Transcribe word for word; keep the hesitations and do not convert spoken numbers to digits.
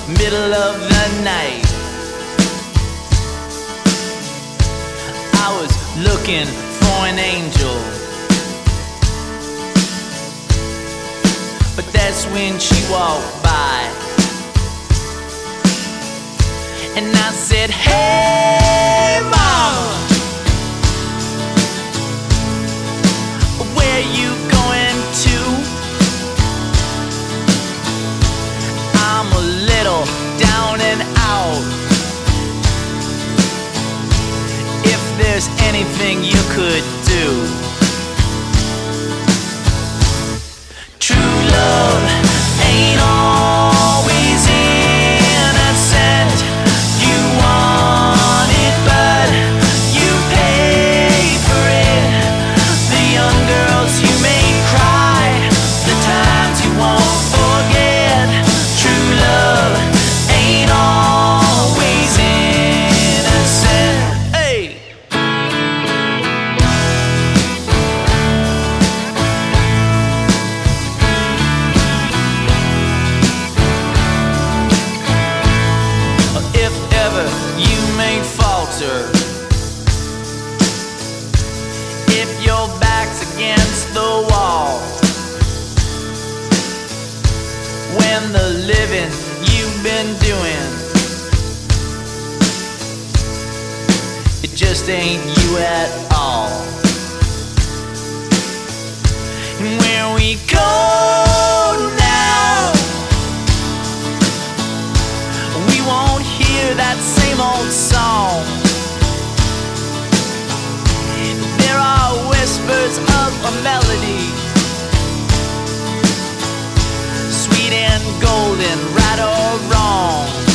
middle of the night. I was looking for an angel, but that's when she walked by, and I said, hey mama, where you going to? I'm a little down and out. If there's anything you could do. True love ain't always innocent. You want it, but you pay for it. The young girls you made cry, the times you won't forget. True love ain't always innocent. Hey! If ever you may falter, if your back's against the wall, when the living you've been doing, it just ain't you at all. And where we go now, we won't hear that same old song. There are whispers of a melody, sweet and golden, right or wrong.